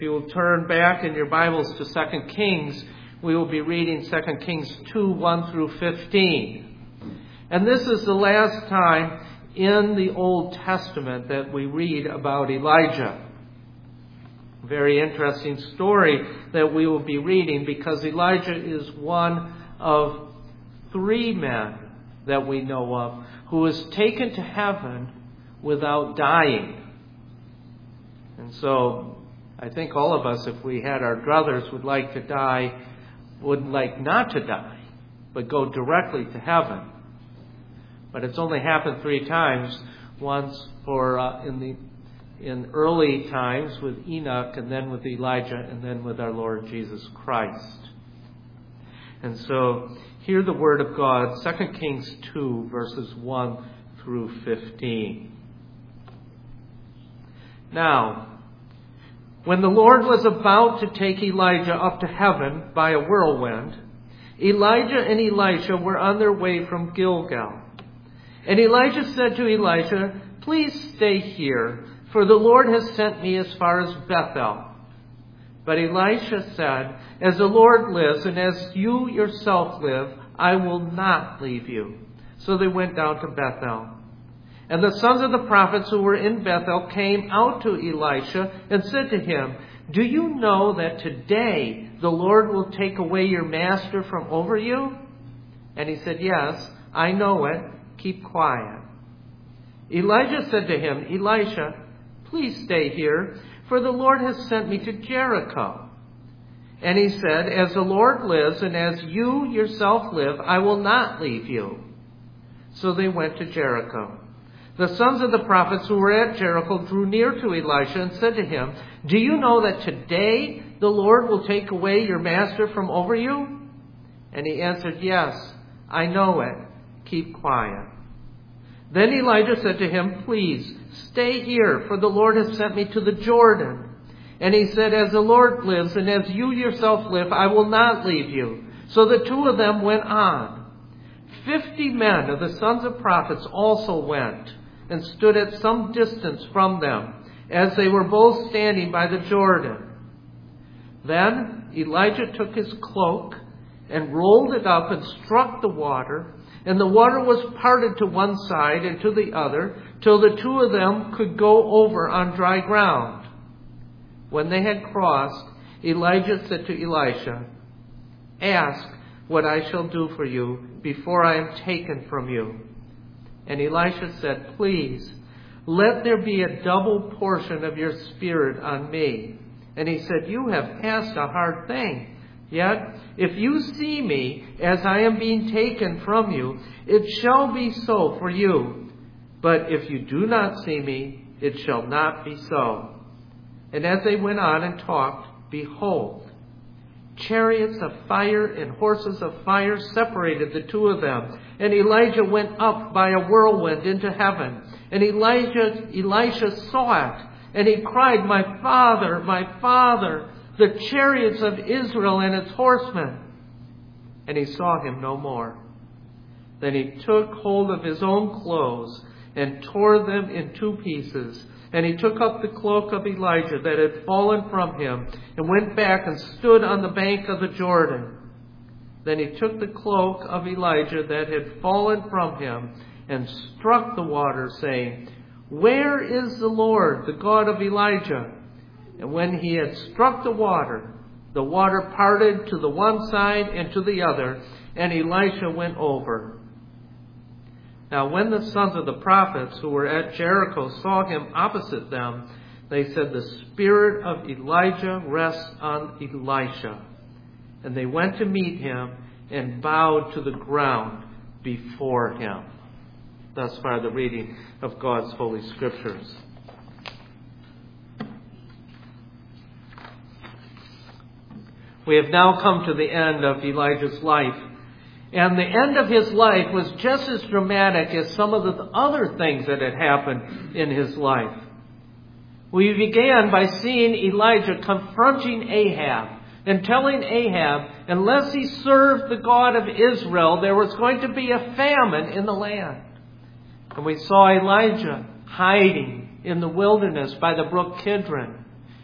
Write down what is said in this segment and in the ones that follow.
If you will turn back in your Bibles to 2 Kings, we will be reading 2 Kings 2, 1 through 15. And this is the last time in the Old Testament that we read about Elijah. A very interesting story that we will be reading because Elijah is one of 3 men that we know of who was taken to heaven without dying. And so I think all of us, if we had our druthers, would like to die, would like not to die, but go directly to heaven. But it's only happened 3 times. Once in early times with Enoch, and then with Elijah, and then with our Lord Jesus Christ. And so, hear the word of God, 2 Kings 2, verses 1 through 15. Now, when the Lord was about to take Elijah up to heaven by a whirlwind, Elijah and Elisha were on their way from Gilgal. And Elijah said to Elisha, "Please stay here, for the Lord has sent me as far as Bethel." But Elisha said, "As the Lord lives, and as you yourself live, I will not leave you." So they went down to Bethel. And the sons of the prophets who were in Bethel came out to Elisha and said to him, "Do you know that today the Lord will take away your master from over you?" And he said, "Yes, I know it. Keep quiet." Elijah said to him, "Elisha, please stay here, for the Lord has sent me to Jericho." And he said, "As the Lord lives, and as you yourself live, I will not leave you." So they went to Jericho. The sons of the prophets who were at Jericho drew near to Elisha and said to him, "Do you know that today the Lord will take away your master from over you?" And he answered, "Yes, I know it. Keep quiet." Then Elijah said to him, "Please stay here, for the Lord has sent me to the Jordan." And he said, "As the Lord lives, and as you yourself live, I will not leave you." So the 2 of them went on. 50 men of the sons of prophets also went and stood at some distance from them, as they were both standing by the Jordan. Then Elijah took his cloak and rolled it up and struck the water, and the water was parted to one side and to the other, till the 2 of them could go over on dry ground. When they had crossed, Elijah said to Elisha, "Ask what I shall do for you before I am taken from you." And Elisha said, "Please, let there be a double portion of your spirit on me." And he said, "You have asked a hard thing. Yet, if you see me as I am being taken from you, it shall be so for you. But if you do not see me, it shall not be so." And as they went on and talked, behold, chariots of fire and horses of fire separated the 2 of them. And Elijah went up by a whirlwind into heaven. And Elisha saw it. And he cried, my father, the chariots of Israel and its horsemen." And he saw him no more. Then he took hold of his own clothes and tore them in 2 pieces. And he took up the cloak of Elijah that had fallen from him and went back and stood on the bank of the Jordan. Then he took the cloak of Elijah that had fallen from him and struck the water, saying, "Where is the Lord, the God of Elijah?" And when he had struck the water parted to the one side and to the other, and Elisha went over. Now when the sons of the prophets who were at Jericho saw him opposite them, they said, "The spirit of Elijah rests on Elisha." And they went to meet him and bowed to the ground before him. Thus far the reading of God's Holy Scriptures. We have now come to the end of Elijah's life. And the end of his life was just as dramatic as some of the other things that had happened in his life. We began by seeing Elijah confronting Ahab and telling Ahab, unless he served the God of Israel, there was going to be a famine in the land. And we saw Elijah hiding in the wilderness by the brook Kidron.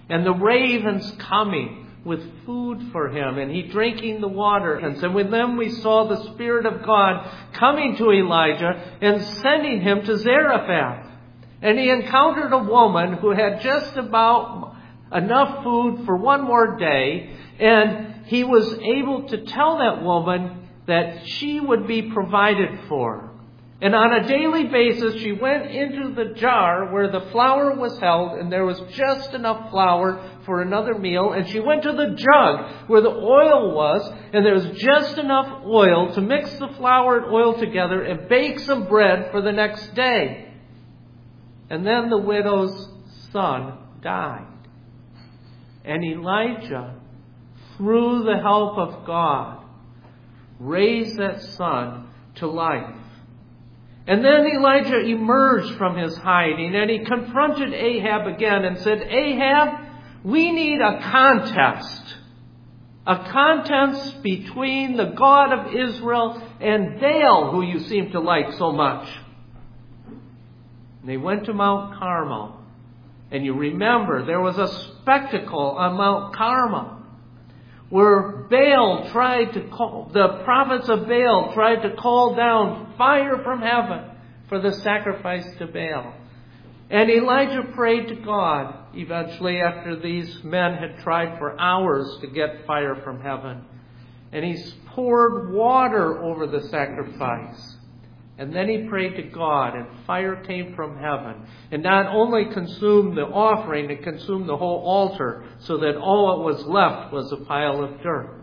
and the ravens coming with food for him, and he drinking the water. And with them we saw the Spirit of God coming to Elijah and sending him to Zarephath. And he encountered a woman who had just about enough food for one more day, and he was able to tell that woman that she would be provided for. And on a daily basis, she went into the jar where the flour was held, and there was just enough flour for another meal. And she went to the jug where the oil was, and there was just enough oil to mix the flour and oil together and bake some bread for the next day. And then the widow's son died. And Elijah, through the help of God, raised that son to life. And then Elijah emerged from his hiding, and he confronted Ahab again and said, Ahab, we need a contest. A contest between the God of Israel and Baal, who you seem to like so much. And they went to Mount Carmel. And you remember, there was a spectacle on Mount Carmel where the prophets of Baal tried to call down fire from heaven for the sacrifice to Baal. And Elijah prayed to God eventually after these men had tried for hours to get fire from heaven. And he poured water over the sacrifice. And then he prayed to God, and fire came from heaven. And not only consumed the offering, it consumed the whole altar, so that all that was left was a pile of dirt.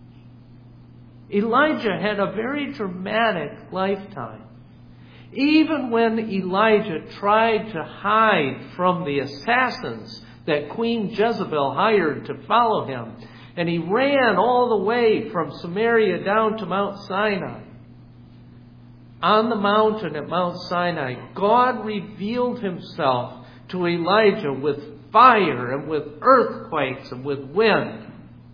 Elijah had a very dramatic lifetime. Even when Elijah tried to hide from the assassins that Queen Jezebel hired to follow him, and he ran all the way from Samaria down to Mount Sinai, on the mountain at Mount Sinai, God revealed himself to Elijah with fire and with earthquakes and with wind.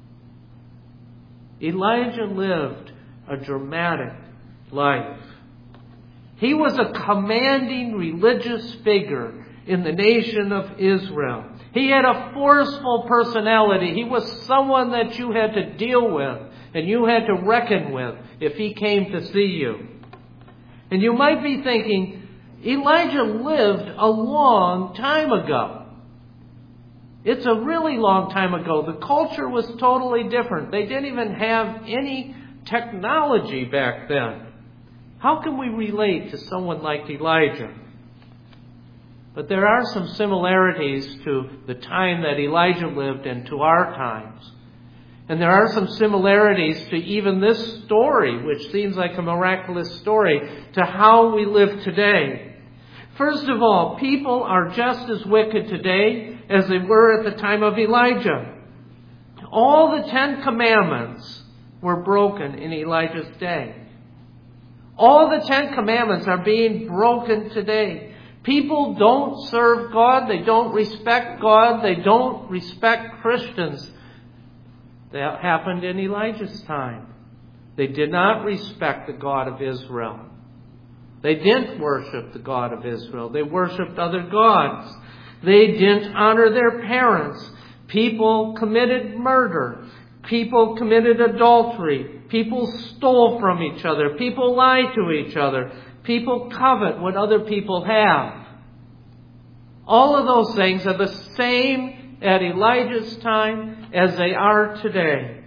Elijah lived a dramatic life. He was a commanding religious figure in the nation of Israel. He had a forceful personality. He was someone that you had to deal with and you had to reckon with if he came to see you. And you might be thinking, Elijah lived a long time ago. It's a really long time ago. The culture was totally different. They didn't even have any technology back then. How can we relate to someone like Elijah? But there are some similarities to the time that Elijah lived and to our times. And there are some similarities to even this story, which seems like a miraculous story, to how we live today. First of all, people are just as wicked today as they were at the time of Elijah. All the 10 Commandments were broken in Elijah's day. All the 10 Commandments are being broken today. People don't serve God. They don't respect God. They don't respect Christians. That happened in Elijah's time. They did not respect the God of Israel. They didn't worship the God of Israel. They worshiped other gods. They didn't honor their parents. People committed murder. People committed adultery. People stole from each other. People lied to each other. People covet what other people have. All of those things are the same at Elijah's time as they are today.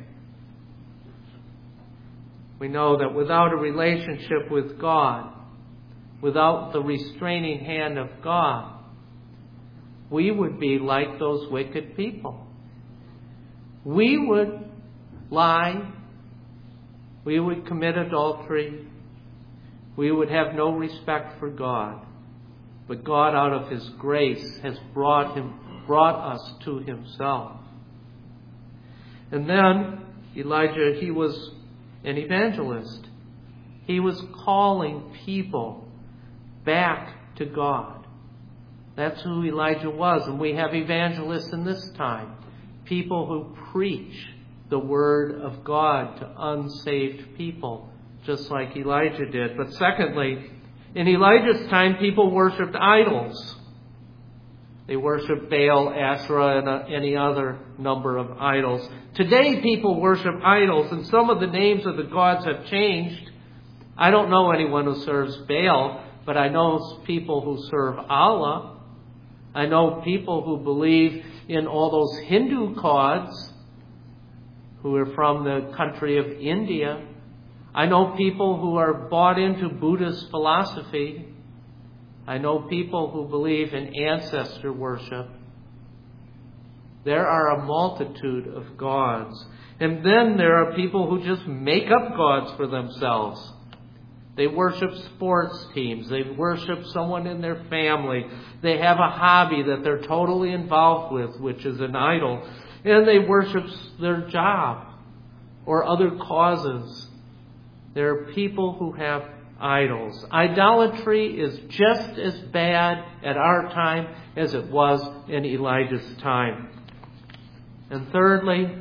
We know that without a relationship with God, without the restraining hand of God, we would be like those wicked people. We would lie. We would commit adultery. We would have no respect for God. But God, out of His grace, has brought us to Himself. And then Elijah, he was an evangelist. He was calling people back to God. That's who Elijah was. And we have evangelists in this time. People who preach the Word of God to unsaved people, just like Elijah did. But secondly, in Elijah's time, people worshipped idols. They worship Baal, Asherah, and any other number of idols. Today people worship idols, and some of the names of the gods have changed. I don't know anyone who serves Baal, but I know people who serve Allah. I know people who believe in all those Hindu gods who are from the country of India. I know people who are bought into Buddhist philosophy. I know people who believe in ancestor worship. There are a multitude of gods. And then there are people who just make up gods for themselves. They worship sports teams. They worship someone in their family. They have a hobby that they're totally involved with, which is an idol. And they worship their job or other causes. There are people who have idols. Idolatry is just as bad at our time as it was in Elijah's time. And thirdly,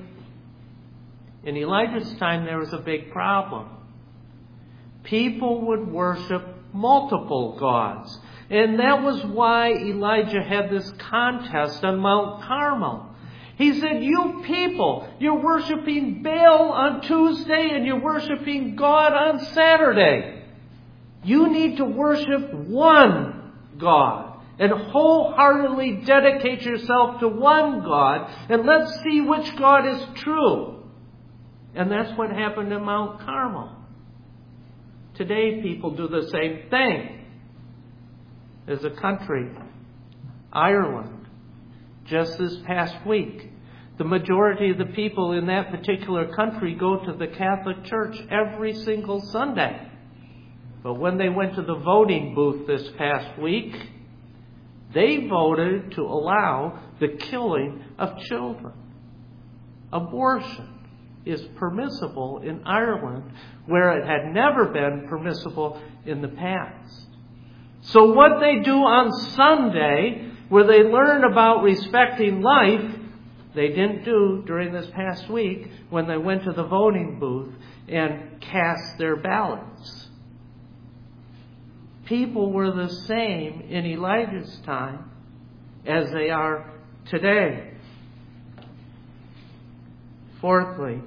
in Elijah's time there was a big problem. People would worship multiple gods. And that was why Elijah had this contest on Mount Carmel. He said, you people, you're worshiping Baal on Tuesday and you're worshiping God on Saturday. You need to worship one God and wholeheartedly dedicate yourself to one God, and let's see which God is true. And that's what happened in Mount Carmel. Today people do the same thing. There's a country, Ireland, just this past week. The majority of the people in that particular country go to the Catholic Church every single Sunday. But when they went to the voting booth this past week, they voted to allow the killing of children. Abortion is permissible in Ireland, where it had never been permissible in the past. So what they do on Sunday, where they learn about respecting life, they didn't do during this past week when they went to the voting booth and cast their ballots. People were the same in Elijah's time as they are today. Fourthly,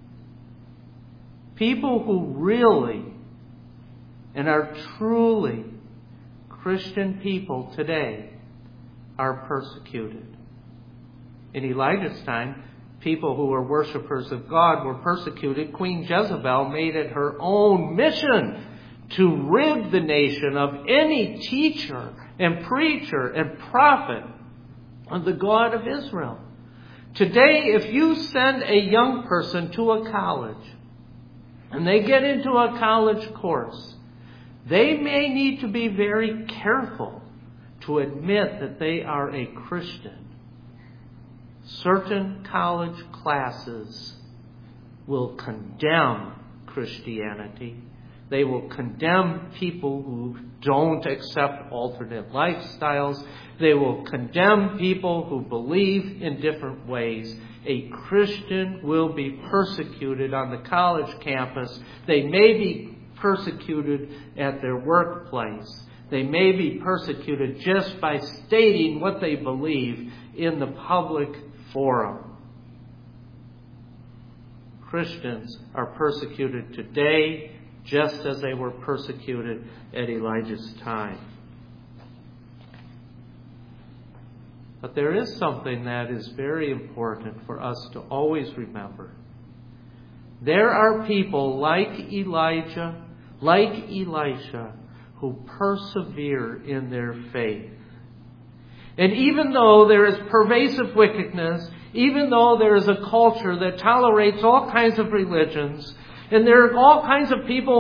people who really and are truly Christian people today are persecuted. In Elijah's time, people who were worshipers of God were persecuted. Queen Jezebel made it her own mission to rid the nation of any teacher and preacher and prophet of the God of Israel. Today, if you send a young person to a college and they get into a college course, they may need to be very careful to admit that they are a Christian. Certain college classes will condemn Christianity. They will condemn people who don't accept alternate lifestyles. They will condemn people who believe in different ways. A Christian will be persecuted on the college campus. They may be persecuted at their workplace. They may be persecuted just by stating what they believe in the public forum. Christians are persecuted today just as they were persecuted at Elijah's time. But there is something that is very important for us to always remember. There are people like Elijah, like Elisha, who persevere in their faith. And even though there is pervasive wickedness, even though there is a culture that tolerates all kinds of religions, and there are all kinds of people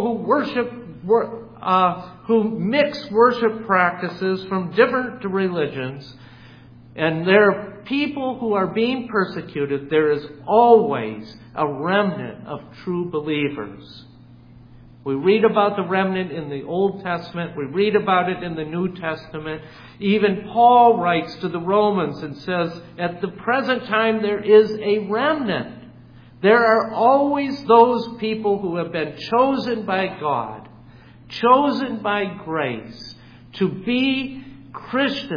who mix worship practices from different religions, and there are people who are being persecuted, there is always a remnant of true believers. We read about the remnant in the Old Testament. We read about it in the New Testament. Even Paul writes to the Romans and says, at the present time there is a remnant. There are always those people who have been chosen by God, chosen by grace, to be Christians,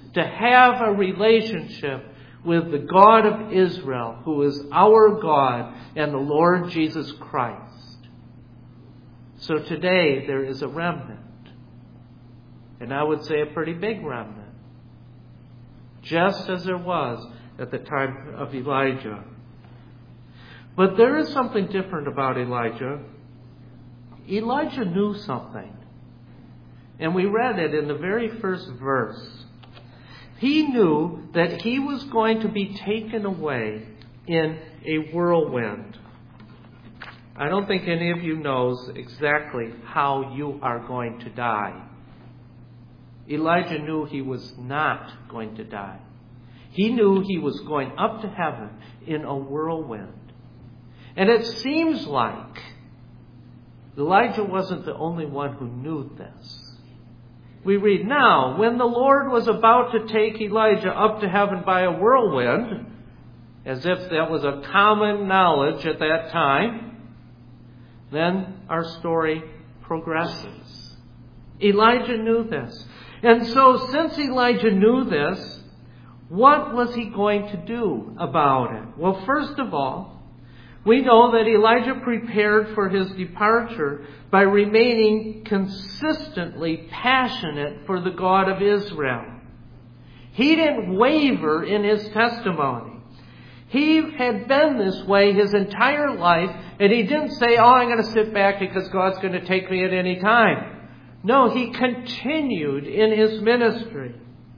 to have a relationship with the God of Israel, who is our God and the Lord Jesus Christ. So today there is a remnant. And I would say a pretty big remnant. Just as there was at the time of Elijah. But there is something different about Elijah. Elijah knew something. And we read it in the very first verse. He knew that he was going to be taken away in a whirlwind. I don't think any of you knows exactly how you are going to die. Elijah knew he was not going to die. He knew he was going up to heaven in a whirlwind. And it seems like Elijah wasn't the only one who knew this. We read, now, when the Lord was about to take Elijah up to heaven by a whirlwind, as if that was a common knowledge at that time, then our story progresses. Elijah knew this. And so, since Elijah knew this, what was he going to do about it? Well, first of all, we know that Elijah prepared for his departure by remaining consistently passionate for the God of Israel. He didn't waver in his testimony. He had been this way his entire life, and he didn't say, I'm going to sit back because God's going to take me at any time. No, he continued in his ministry.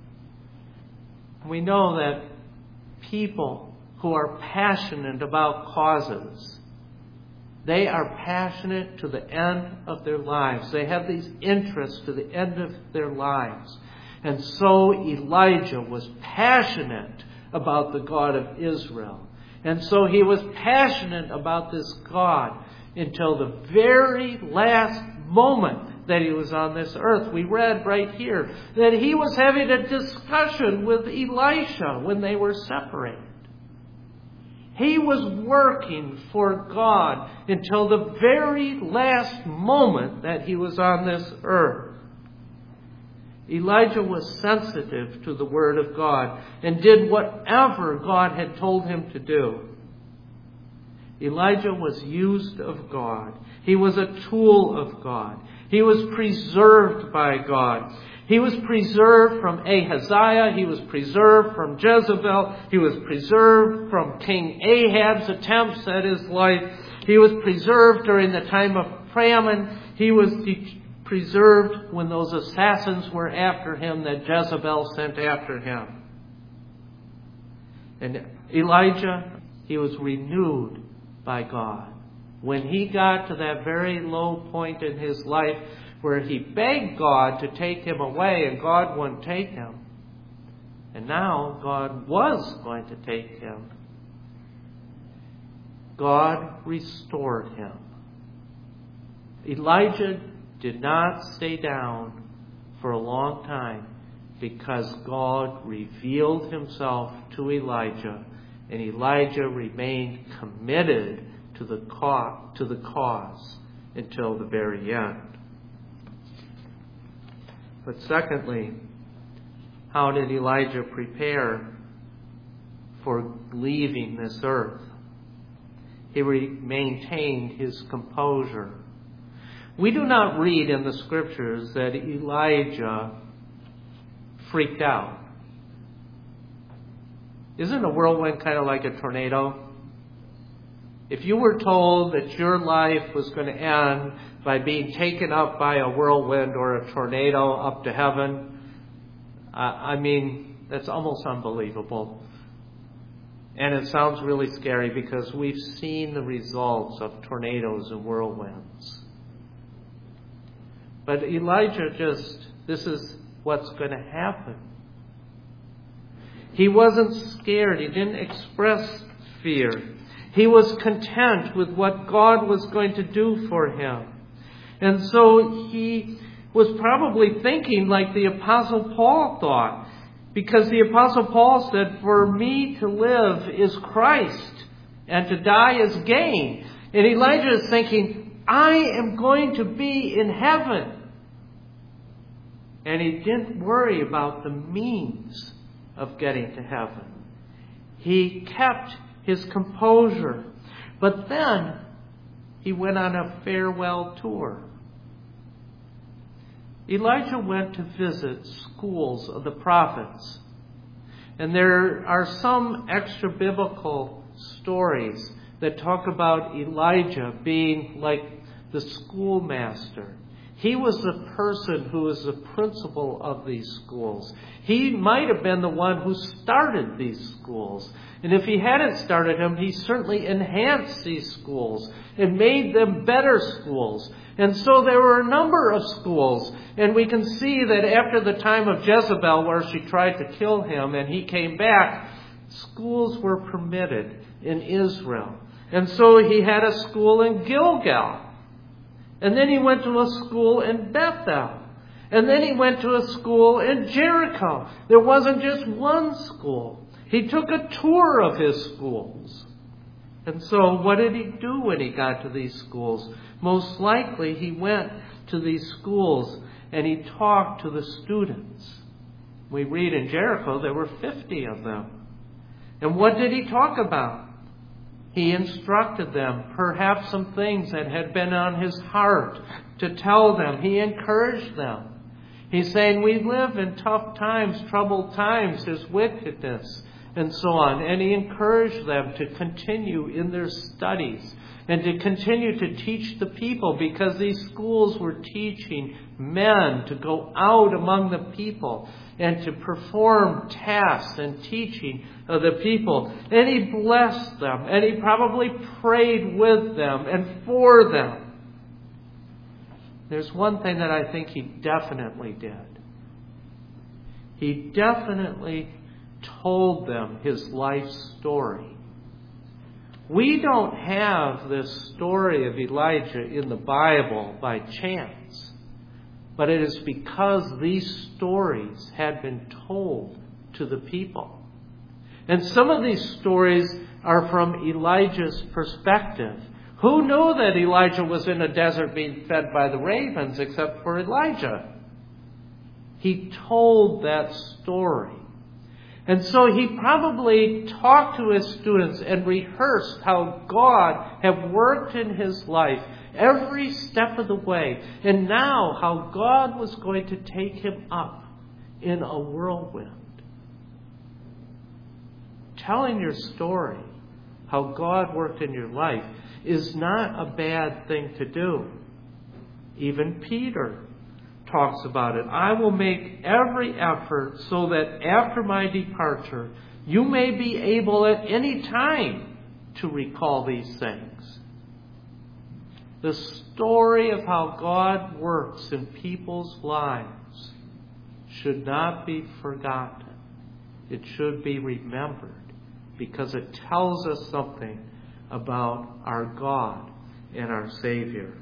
We know that people who are passionate about causes, they are passionate to the end of their lives. They have these interests to the end of their lives. And so Elijah was passionate about the God of Israel. And so he was passionate about this God until the very last moment that he was on this earth. We read right here that he was having a discussion with Elisha when they were separated. He was working for God until the very last moment that he was on this earth. Elijah was sensitive to the Word of God and did whatever God had told him to do. Elijah was used of God. He was a tool of God. He was preserved by God. He was preserved from Ahaziah. He was preserved from Jezebel. He was preserved from King Ahab's attempts at his life. He was preserved during the time of famine. He was preserved when those assassins were after him that Jezebel sent after him. And Elijah, he was renewed by God. When he got to that very low point in his life where he begged God to take him away and God wouldn't take him. And now God was going to take him. God restored him. Elijah did not stay down for a long time because God revealed himself to Elijah, and Elijah remained committed to the cause until the very end. But secondly, how did Elijah prepare for leaving this earth? He maintained his composure. We do not read in the Scriptures that Elijah freaked out. Isn't a whirlwind kind of like a tornado? If you were told that your life was going to end by being taken up by a whirlwind or a tornado up to heaven, that's almost unbelievable. And it sounds really scary because we've seen the results of tornadoes and whirlwinds. But Elijah this is what's going to happen. He wasn't scared. He didn't express fear. He was content with what God was going to do for him. And so he was probably thinking like the Apostle Paul thought. Because the Apostle Paul said, for me to live is Christ, and to die is gain. And Elijah is thinking, I am going to be in heaven. And he didn't worry about the means of getting to heaven. He kept his composure. But then he went on a farewell tour. Elijah went to visit schools of the prophets. And there are some extra biblical stories that talk about Elijah being like the schoolmaster. He was the person who was the principal of these schools. He might have been the one who started these schools. And if he hadn't started them, he certainly enhanced these schools and made them better schools. And so there were a number of schools. And we can see that after the time of Jezebel, where she tried to kill him and he came back, schools were permitted in Israel. And so he had a school in Gilgal. And then he went to a school in Bethel. And then he went to a school in Jericho. There wasn't just one school. He took a tour of his schools. And so what did he do when he got to these schools? Most likely he went to these schools and he talked to the students. We read in Jericho there were 50 of them. And what did he talk about? He instructed them, perhaps some things that had been on his heart to tell them. He encouraged them. He's saying, we live in tough times, troubled times, there's wickedness, and so on. And he encouraged them to continue in their studies and to continue to teach the people, because these schools were teaching men to go out among the people and to perform tasks and teaching of the people. And he blessed them, and he probably prayed with them and for them. There's one thing that I think he definitely did. He definitely told them his life story. We don't have this story of Elijah in the Bible by chance, but it is because these stories had been told to the people. And some of these stories are from Elijah's perspective. Who knew that Elijah was in a desert being fed by the ravens except for Elijah? He told that story. And so he probably talked to his students and rehearsed how God had worked in his life every step of the way. And now how God was going to take him up in a whirlwind. Telling your story, how God worked in your life, is not a bad thing to do. Even Peter talks about it. I will make every effort so that after my departure, you may be able at any time to recall these things. The story of how God works in people's lives should not be forgotten. It should be remembered, because it tells us something about our God and our Savior.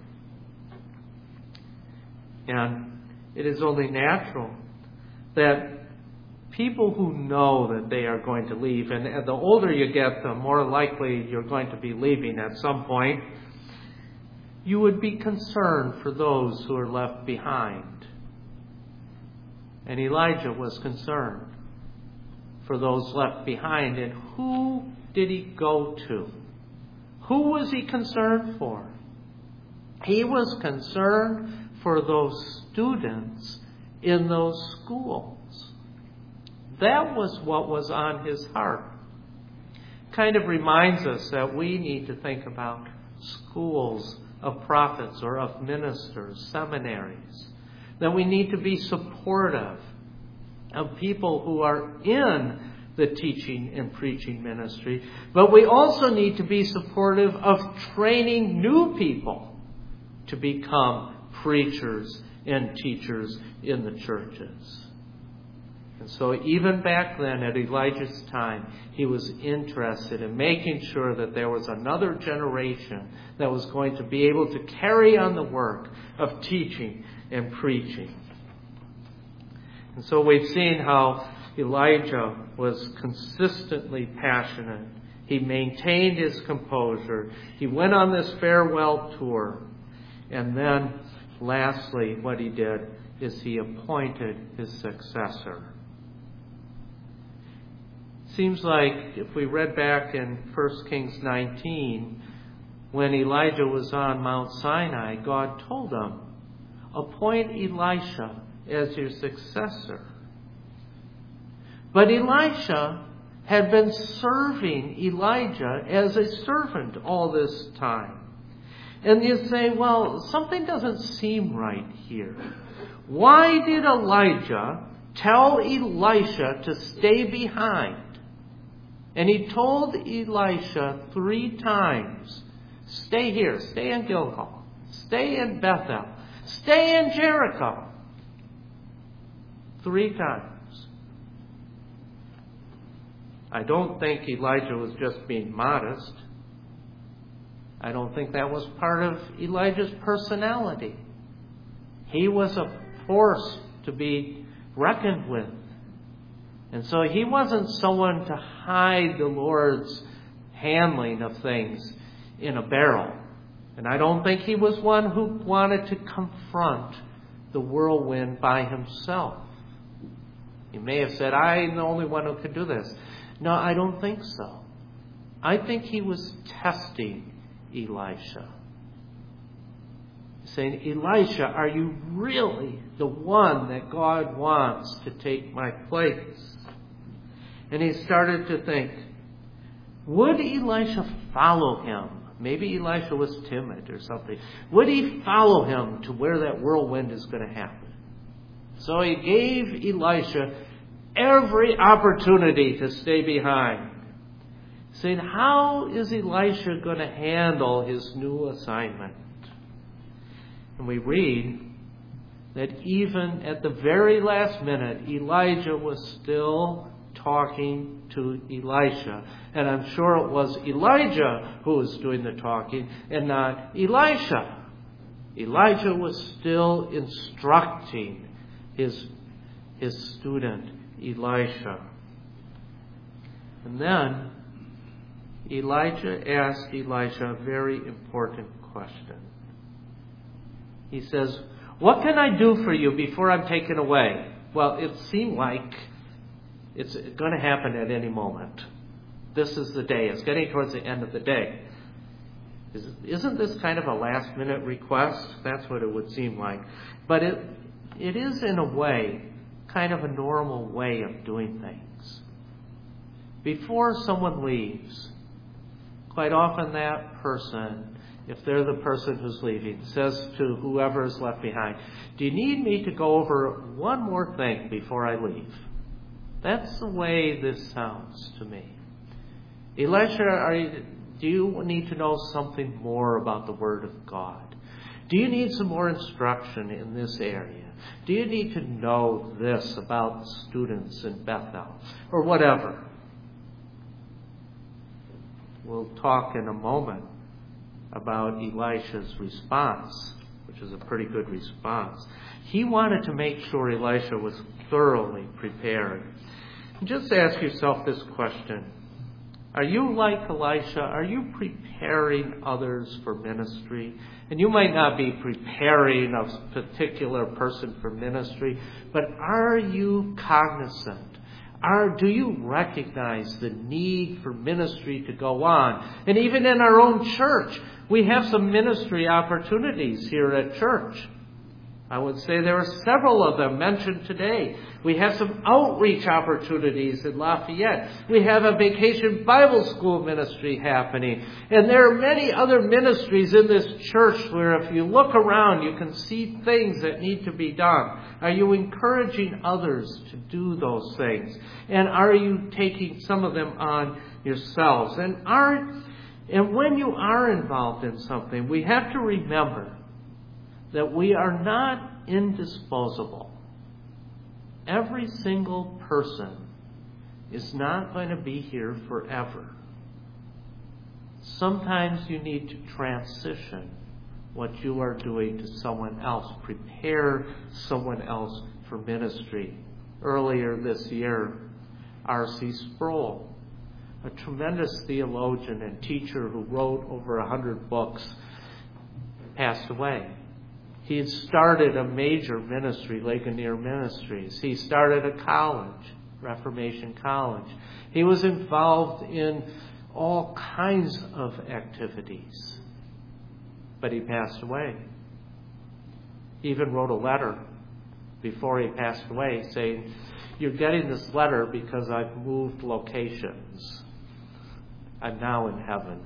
And it is only natural that people who know that they are going to leave, and the older you get, the more likely you're going to be leaving at some point, you would be concerned for those who are left behind. And Elijah was concerned for those left behind. And who did he go to? Who was he concerned for? He was concerned for those students in those schools. That was what was on his heart. Kind of reminds us that we need to think about schools of prophets or of ministers, seminaries. That we need to be supportive of people who are in the teaching and preaching ministry. But we also need to be supportive of training new people to become preachers and teachers in the churches. And so even back then at Elijah's time, he was interested in making sure that there was another generation that was going to be able to carry on the work of teaching and preaching. And so we've seen how Elijah was consistently passionate. He maintained his composure. He went on this farewell tour. And then, lastly, what he did is he appointed his successor. Seems like if we read back in 1 Kings 19, when Elijah was on Mount Sinai, God told him, appoint Elisha as your successor. But Elisha had been serving Elijah as a servant all this time. And you say, well, something doesn't seem right here. Why did Elijah tell Elisha to stay behind? And he told Elisha 3 times, stay here, stay in Gilgal, stay in Bethel, stay in Jericho. 3 times. I don't think Elijah was just being modest. I don't think that was part of Elijah's personality. He was a force to be reckoned with. And so he wasn't someone to hide the Lord's handling of things in a barrel. And I don't think he was one who wanted to confront the whirlwind by himself. He may have said, I'm the only one who can do this. No, I don't think so. I think he was testing Elisha. Saying, Elisha, are you really the one that God wants to take my place? And he started to think, would Elisha follow him? Maybe Elisha was timid or something. Would he follow him to where that whirlwind is going to happen? So he gave Elisha every opportunity to stay behind. Saying, how is Elisha going to handle his new assignment? And we read that even at the very last minute, Elijah was still talking to Elisha. And I'm sure it was Elijah who was doing the talking and not Elisha. Elijah was still instructing his student, Elisha. And then Elijah asked Elisha a very important question. He says, what can I do for you before I'm taken away? Well, it seemed like it's going to happen at any moment. This is the day. It's getting towards the end of the day. Isn't this kind of a last-minute request? That's what it would seem like. But it is, in a way, kind of a normal way of doing things. Before someone leaves, quite often that person, if they're the person who's leaving, says to whoever is left behind, do you need me to go over one more thing before I leave? That's the way this sounds to me. Elisha, do you need to know something more about the Word of God? Do you need some more instruction in this area? Do you need to know this about students in Bethel? Or whatever. We'll talk in a moment about Elisha's response, which is a pretty good response. He wanted to make sure Elisha was thoroughly prepared. Just ask yourself this question. Are you like Elisha? Are you preparing others for ministry? And you might not be preparing a particular person for ministry, but are you cognizant? Do you recognize the need for ministry to go on? And even in our own church, we have some ministry opportunities here at church. I would say there are several of them mentioned today. We have some outreach opportunities in Lafayette. We have a vacation Bible school ministry happening. And there are many other ministries in this church where if you look around, you can see things that need to be done. Are you encouraging others to do those things? And are you taking some of them on yourselves? And when you are involved in something, we have to remember that we are not indisposable. Every single person is not going to be here forever. Sometimes you need to transition what you are doing to someone else. Prepare someone else for ministry. Earlier this year, R.C. Sproul, a tremendous theologian and teacher who wrote over 100 books, passed away. He had started a major ministry, Ligonier Ministries. He started a college, Reformation College. He was involved in all kinds of activities. But he passed away. He even wrote a letter before he passed away saying, "You're getting this letter because I've moved locations. I'm now in heaven."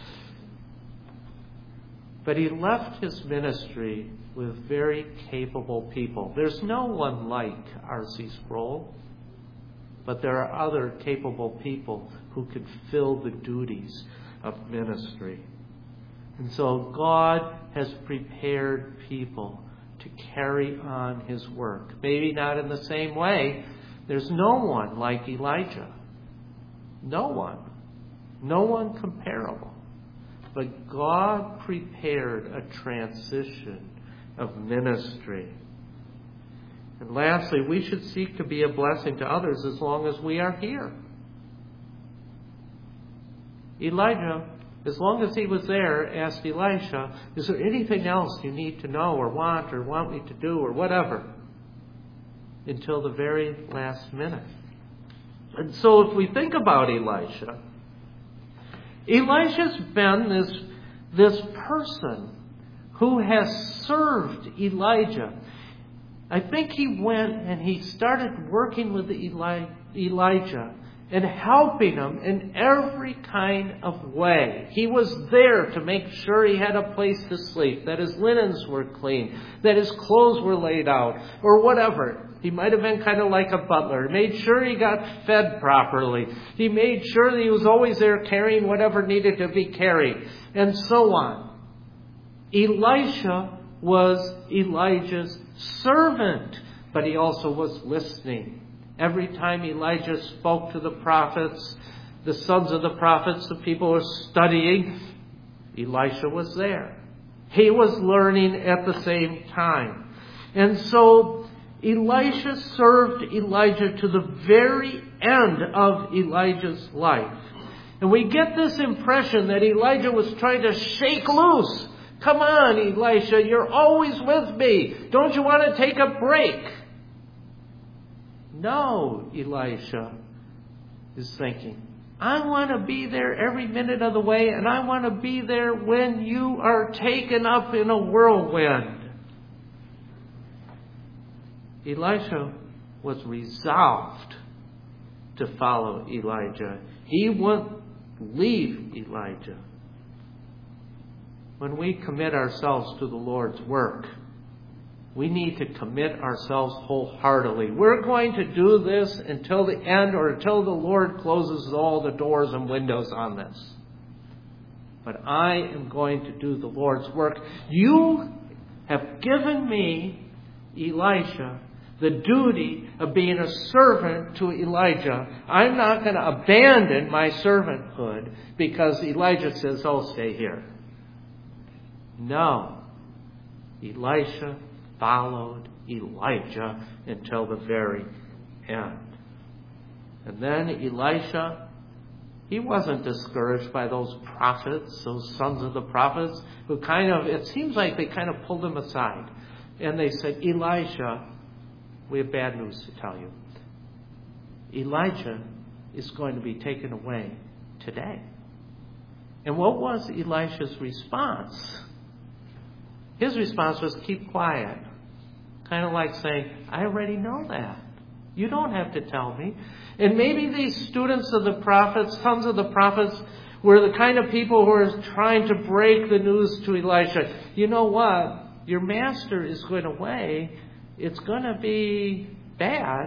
But he left his ministry with very capable people. There's no one like R.C. Sproul, but there are other capable people who could fill the duties of ministry. And so God has prepared people to carry on his work. Maybe not in the same way. There's no one like Elijah. No one. No one comparable. But God prepared a transition of ministry. And lastly, we should seek to be a blessing to others as long as we are here. Elijah, as long as he was there, asked Elisha, "Is there anything else you need to know or want me to do or whatever?" Until the very last minute. And so if we think about Elisha's been this person who has served Elijah. I think he went and he started working with Elijah and helping him in every kind of way. He was there to make sure he had a place to sleep, that his linens were clean, that his clothes were laid out, or whatever. He might have been kind of like a butler. He made sure he got fed properly. He made sure that he was always there carrying whatever needed to be carried, and so on. Elisha was Elijah's servant, but he also was listening. Every time Elijah spoke to the prophets, the sons of the prophets, the people who were studying, Elisha was there. He was learning at the same time. And so Elisha served Elijah to the very end of Elijah's life. And we get this impression that Elijah was trying to shake loose. "Come on, Elisha, you're always with me. Don't you want to take a break?" No, Elisha is thinking, "I want to be there every minute of the way, and I want to be there when you are taken up in a whirlwind." Elisha was resolved to follow Elijah. He wouldn't leave Elijah. When we commit ourselves to the Lord's work, we need to commit ourselves wholeheartedly. We're going to do this until the end or until the Lord closes all the doors and windows on this. But I am going to do the Lord's work. You have given me, Elisha, the duty of being a servant to Elijah. I'm not going to abandon my servanthood because Elijah says, "Oh, stay here." No. Elisha followed Elijah until the very end. And then Elisha, he wasn't discouraged by those prophets, those sons of the prophets, who it seems like they kind of pulled him aside. And they said, "Elisha, we have bad news to tell you. Elijah is going to be taken away today." And what was Elisha's response? His response was, "Keep quiet." Kind of like saying, "I already know that. You don't have to tell me." And maybe these students of the prophets, sons of the prophets, were the kind of people who were trying to break the news to Elisha. "You know what? Your master is going away. It's going to be bad.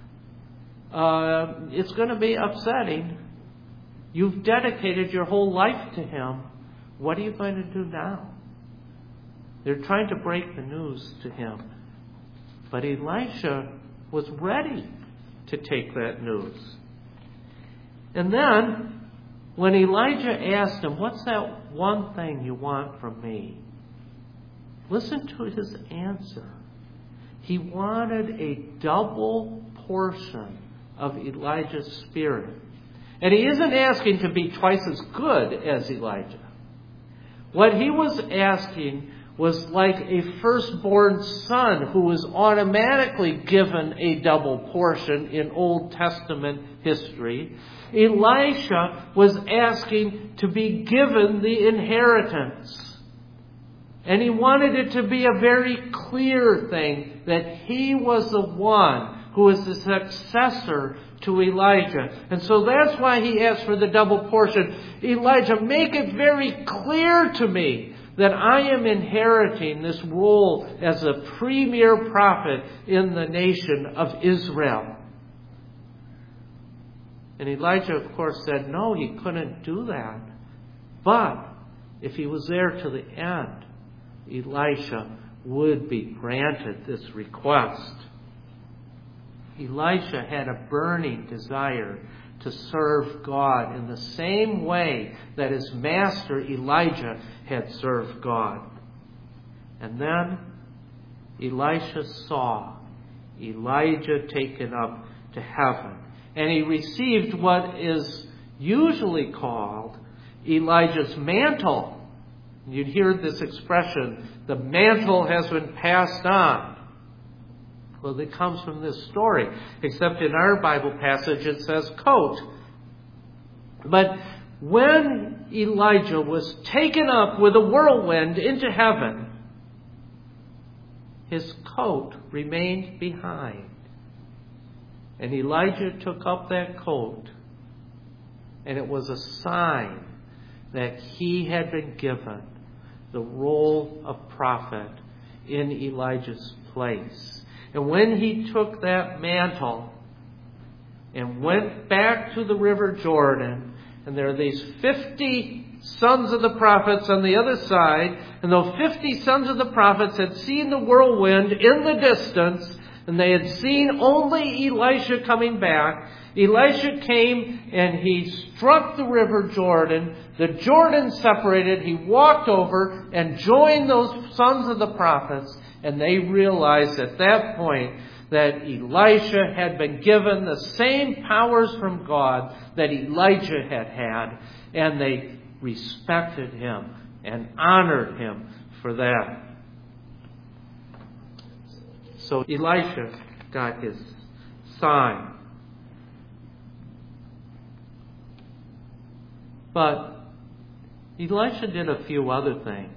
It's going to be upsetting. You've dedicated your whole life to him. What are you going to do now?" They're trying to break the news to him. But Elisha was ready to take that news. And then, when Elijah asked him, "What's that one thing you want from me?" Listen to his answer. He wanted a double portion of Elijah's spirit. And he isn't asking to be twice as good as Elijah. What he was asking was like a firstborn son who was automatically given a double portion in Old Testament history. Elisha was asking to be given the inheritance. And he wanted it to be a very clear thing that he was the one who was the successor to Elijah. And so that's why he asked for the double portion. Elijah, make it very clear to me that I am inheriting this role as a premier prophet in the nation of Israel. And Elijah, of course, said no, he couldn't do that. But if he was there to the end, Elisha would be granted this request. Elisha had a burning desire to serve God in the same way that his master Elijah had served God. And then Elisha saw Elijah taken up to heaven, and he received what is usually called Elijah's mantle. You'd hear this expression, the mantle has been passed on. Well, it comes from this story, except in our Bible passage it says coat. But when Elijah was taken up with a whirlwind into heaven, his coat remained behind. And Elijah took up that coat, and it was a sign that he had been given the role of prophet in Elijah's place. And when he took that mantle and went back to the River Jordan, and there are these 50 sons of the prophets on the other side, and those 50 sons of the prophets had seen the whirlwind in the distance, and they had seen only Elisha coming back. Elisha came and he struck the River Jordan. The Jordan separated. He walked over and joined those sons of the prophets. And they realized at that point that Elisha had been given the same powers from God that Elijah had had. And they respected him and honored him for that. So Elisha got his sign. But Elisha did a few other things.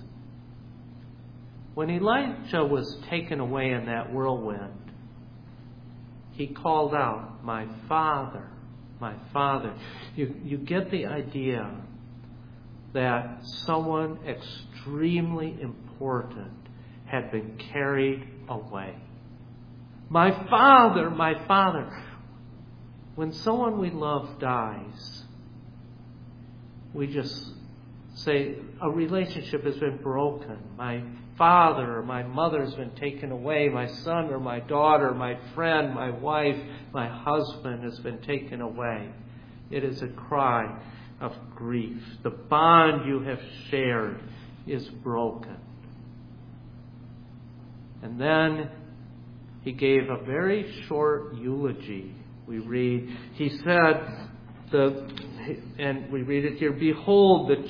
When Elijah was taken away in that whirlwind, he called out, "My father, my father." You get the idea that someone extremely important had been carried away. My father, my father. When someone we love dies, we just say a relationship has been broken. My father or my mother has been taken away. My son or my daughter, my friend, my wife, my husband has been taken away. It is a cry of grief. The bond you have shared is broken. And then he gave a very short eulogy. We read, he said, and we read it here, "Behold, the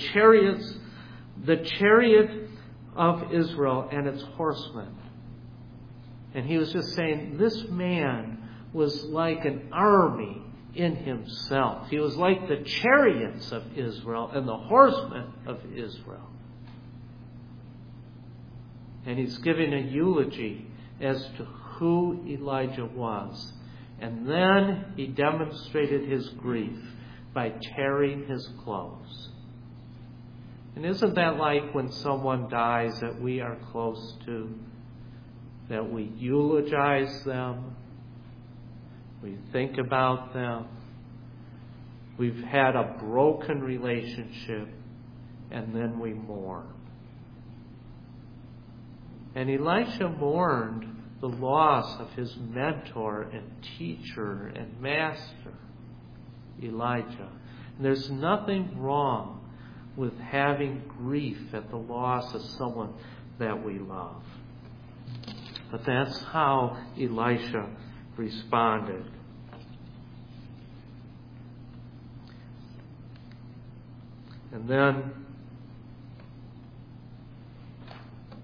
chariot of Israel and its horsemen." And he was just saying, this man was like an army in himself. He was like the chariots of Israel and the horsemen of Israel. And he's giving a eulogy as to who Elijah was. And then he demonstrated his grief by tearing his clothes. And isn't that like when someone dies that we are close to, that we eulogize them, we think about them, we've had a broken relationship, and then we mourn. And Elisha mourned the loss of his mentor and teacher and master, Elijah. And there's nothing wrong with having grief at the loss of someone that we love. But that's how Elisha responded. And then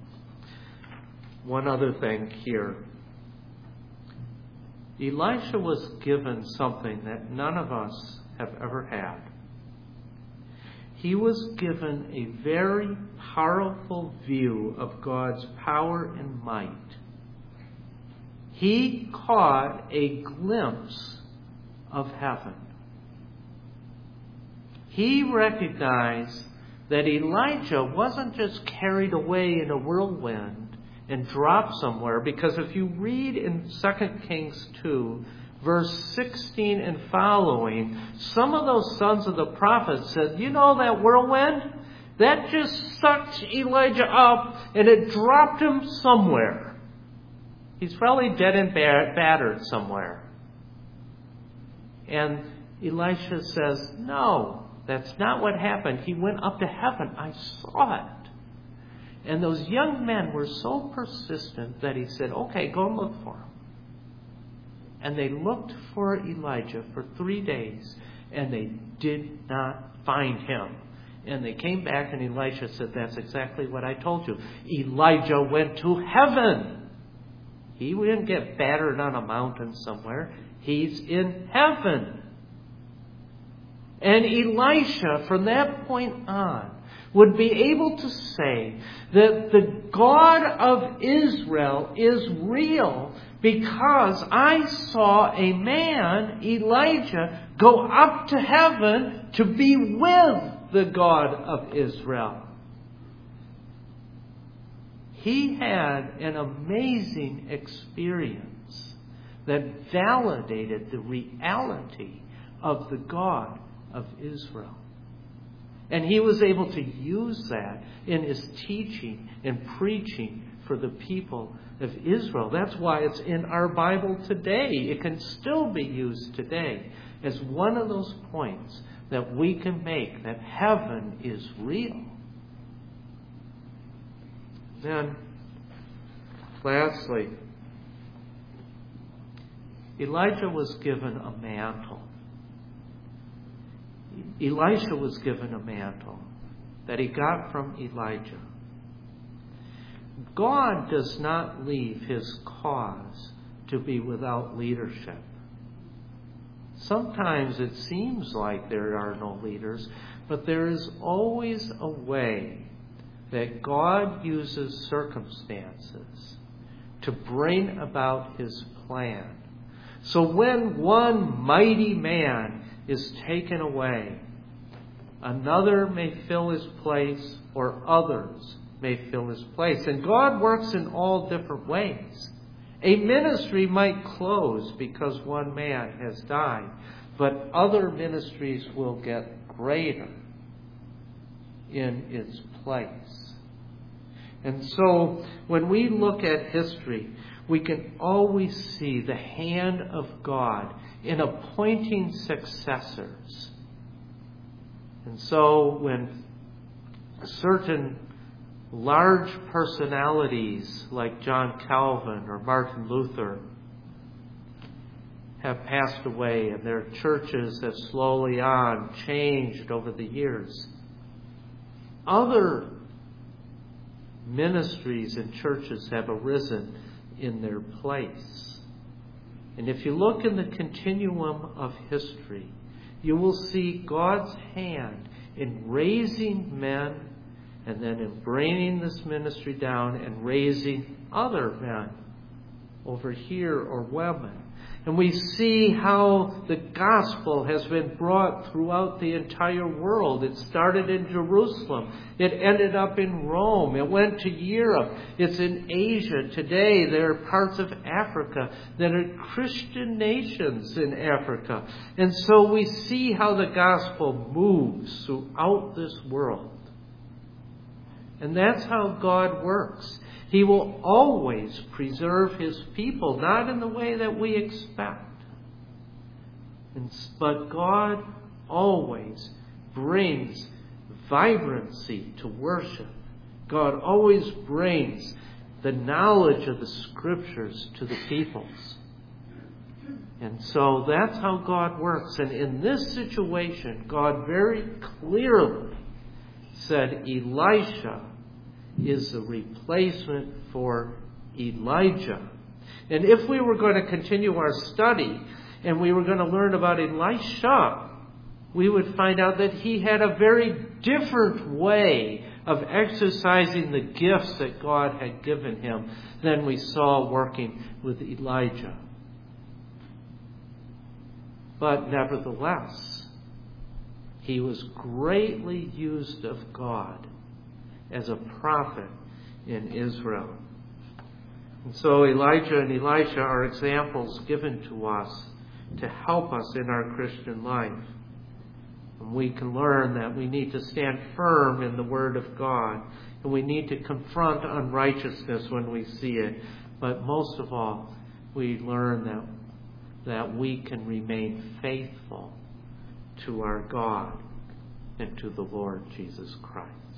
one other thing here. Elisha was given something that none of us have ever had. He was given a very powerful view of God's power and might. He caught a glimpse of heaven. He recognized that Elijah wasn't just carried away in a whirlwind and dropped somewhere, because if you read in 2 Kings 2, verse 16 and following, some of those sons of the prophets said, you know that whirlwind? That just sucked Elijah up and it dropped him somewhere. He's probably dead and battered somewhere. And Elisha says, no, that's not what happened. He went up to heaven. I saw it. And those young men were so persistent that he said, okay, go and look for him. And they looked for Elijah for 3 days, and they did not find him. And they came back, and Elisha said, that's exactly what I told you. Elijah went to heaven. He didn't get battered on a mountain somewhere. He's in heaven. And Elisha, from that point on, would be able to say that the God of Israel is real, because I saw a man, Elijah, go up to heaven to be with the God of Israel. He had an amazing experience that validated the reality of the God of Israel. And he was able to use that in his teaching and preaching for the people of Israel. That's why it's in our Bible today. It can still be used today as one of those points that we can make, that heaven is real. Then, lastly, Elijah was given a mantle. Elisha was given a mantle that he got from Elijah. God does not leave his cause to be without leadership. Sometimes it seems like there are no leaders, but there is always a way that God uses circumstances to bring about his plan. So when one mighty man is taken away, another may fill his place, or others may fill his place. And God works in all different ways. A ministry might close because one man has died, but other ministries will get greater in its place. And so when we look at history, we can always see the hand of God in appointing successors. And so when certain large personalities like John Calvin or Martin Luther have passed away and their churches have slowly changed over the years, other ministries and churches have arisen in their place. And if you look in the continuum of history, you will see God's hand in raising men and then in bringing this ministry down and raising other men over here or women. And we see how the gospel has been brought throughout the entire world. It started in Jerusalem. It ended up in Rome. It went to Europe. It's in Asia. Today there are parts of Africa that are Christian nations in Africa. And so we see how the gospel moves throughout this world. And that's how God works. He will always preserve his people, not in the way that we expect. But God always brings vibrancy to worship. God always brings the knowledge of the Scriptures to the peoples. And so that's how God works. And in this situation, God very clearly said Elisha is the replacement for Elijah. And if we were going to continue our study and we were going to learn about Elisha, we would find out that he had a very different way of exercising the gifts that God had given him than we saw working with Elijah. But nevertheless, he was greatly used of God as a prophet in Israel. And so Elijah and Elisha are examples given to us to help us in our Christian life. And we can learn that we need to stand firm in the Word of God, and we need to confront unrighteousness when we see it. But most of all, we learn that we can remain faithful to our God and to the Lord Jesus Christ.